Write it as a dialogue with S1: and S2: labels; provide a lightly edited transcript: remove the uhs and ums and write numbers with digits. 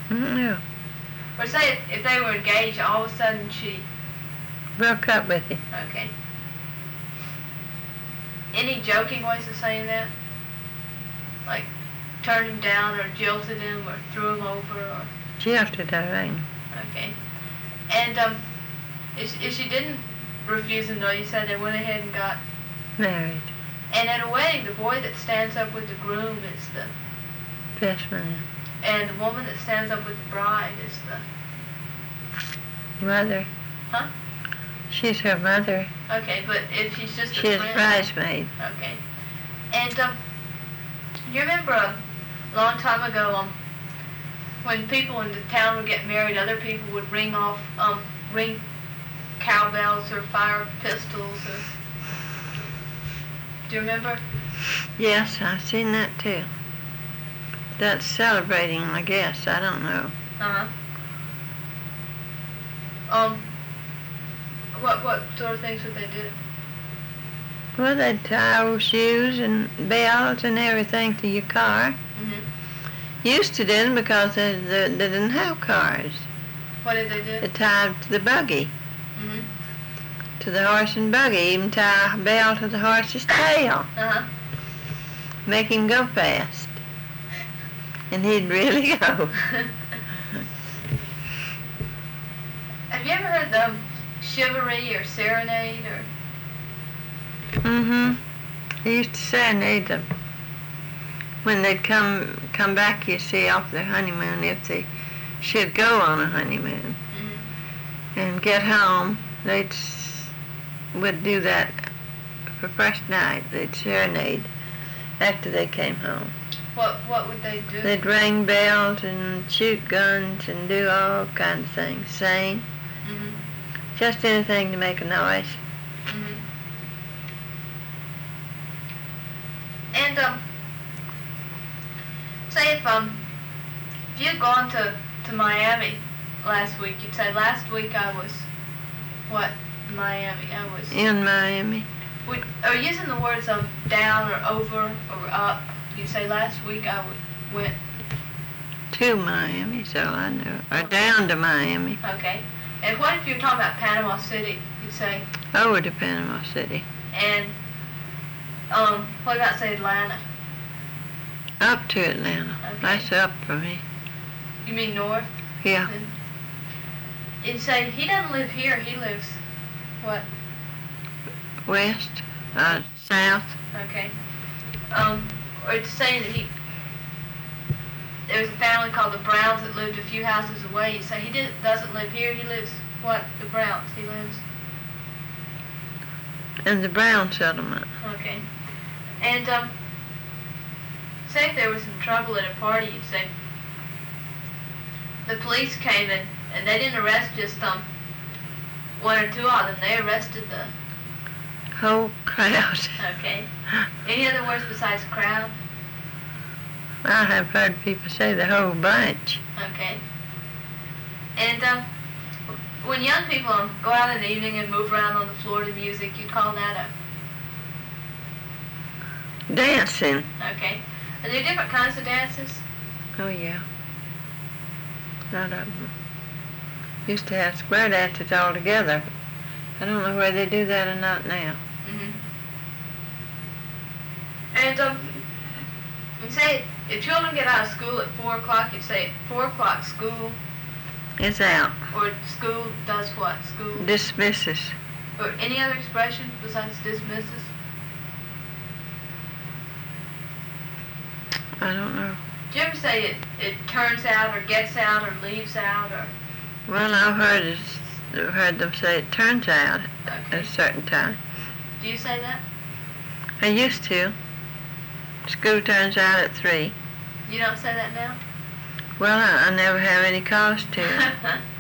S1: No.
S2: Or say if they were engaged, all of a sudden she...
S1: Broke up with him.
S2: Okay. Any joking ways of saying that? Like turned him down or jilted him or threw him over or...
S1: Jilted, I think.
S2: Okay. And if she didn't refuse him though, you said they went ahead and got...
S1: Married.
S2: And at a wedding, the boy that stands up with the groom is the...
S1: Best man.
S2: And the woman that stands up with the bride is the...
S1: Mother.
S2: Huh?
S1: She's her mother.
S2: Okay, but if she's just a
S1: She's
S2: friend...
S1: bridesmaid.
S2: Okay. And, you remember a long time ago, when people in the town would get married, other people would ring cowbells or fire pistols or... Do you remember?
S1: Yes, I've seen that too. That's celebrating, I guess. I don't know.
S2: What sort of things would they do?
S1: Well, they'd tie old shoes and bells and everything to your car.
S2: Mm-hmm.
S1: Used to do them because they didn't have cars.
S2: What did they do?
S1: They tied to the buggy.
S2: Mm-hmm.
S1: To the horse and buggy. Even tie a bell to the horse's tail.
S2: Uh-huh.
S1: Make him go fast. And he'd really go.
S2: Have you ever heard the chivalry or serenade or...
S1: Mm-hmm. They used to serenade them when they'd come back, you see, off their honeymoon, if they should go on a honeymoon.
S2: Mm-hmm.
S1: And get home, would do that for first night. They'd serenade after they came home.
S2: What would they do?
S1: They'd ring bells and shoot guns and do all kinds of things, sing.
S2: Mm-hmm.
S1: Just anything to make a noise.
S2: Mm-hmm. And say if you'd gone to Miami last week, you'd say last week I was what? Miami. I was
S1: in Miami.
S2: Or using the words down or over or up. You'd say last week I went
S1: to Miami, so I know. Or down to Miami.
S2: Okay. And what if you're talking about Panama City? You'd say
S1: over to Panama City.
S2: And what about say Atlanta?
S1: Up to Atlanta.
S2: Okay.
S1: That's up for me.
S2: You mean north?
S1: Yeah.
S2: You'd say he doesn't live here. He lives what?
S1: West. South.
S2: Okay. Or to say that there's a family called the Browns that lived a few houses away. You say he doesn't live here. He lives what? The Browns. He lives
S1: in the Brown settlement.
S2: Okay. And say if there was some trouble at a party, you'd say the police came and they didn't arrest just one or two of them. They arrested the
S1: whole crowd.
S2: Okay. Any other words besides crowd?
S1: I have heard people say the whole bunch.
S2: Okay. And when young people go out in the evening and move around on the floor to music, you call that a...
S1: dancing.
S2: Okay. Are there different kinds of dances?
S1: Oh, yeah. Lot of them. Used to have square dances all together. I don't know whether they do that or not now.
S2: Mm-hmm. And you say if children get out of school at 4 o'clock, you say at 4 o'clock school
S1: is out.
S2: Or school does what? School
S1: dismisses.
S2: Or any other expression besides dismisses?
S1: I don't know.
S2: Do you ever say it turns out or gets out or leaves out or?
S1: Well, I've heard them say it turns out at a certain time.
S2: Do you say that?
S1: I used to. School turns out at 3.
S2: You don't say that now?
S1: Well, I never have any cause to it.